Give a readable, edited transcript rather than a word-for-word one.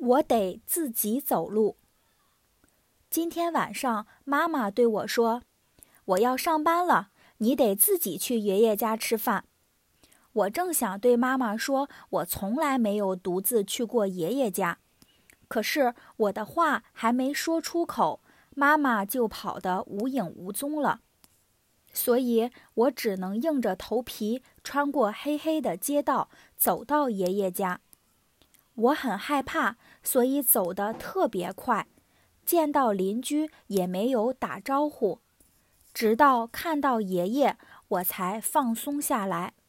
我得自己走路。今天晚上妈妈对我说，我要上班了，你得自己去爷爷家吃饭。我正想对妈妈说，我从来没有独自去过爷爷家，可是我的话还没说出口，妈妈就跑得无影无踪了。所以我只能硬着头皮穿过黑黑的街道，走到爷爷家。我很害怕，所以走得特别快，见到邻居也没有打招呼，直到看到爷爷，我才放松下来。